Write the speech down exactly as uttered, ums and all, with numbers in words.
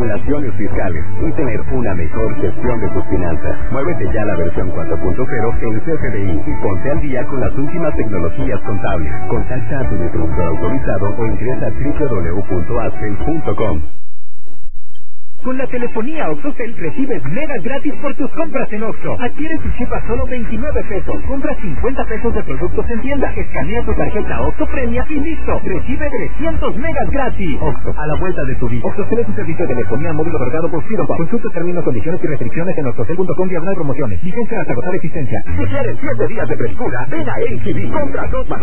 simulaciones fiscales y tener una mejor gestión de tus finanzas. Muévete ya a la versión cuatro punto cero en C F D I y ponte al día con las últimas tecnologías contables. Contacta a tu distribuidor autorizado o ingresa a w w w punto aspen punto com. Con la telefonía OXXOCEL recibes megas gratis por tus compras en Oxxo. Adquiere tu chip a solo veintinueve pesos. Compra cincuenta pesos de productos en tienda. Escanea tu tarjeta Oxxo Premia y listo. Recibe trescientos megas gratis. Oxxo, a la vuelta de tu vida. OXXOCEL es un servicio de telefonía móvil otorgado por Fido. Consulta términos, condiciones y restricciones en oxxocel punto com diagonal promociones. Vigencia hasta agotar existencia. Si quieres siete días de frescura, ven a H E B. Compra dos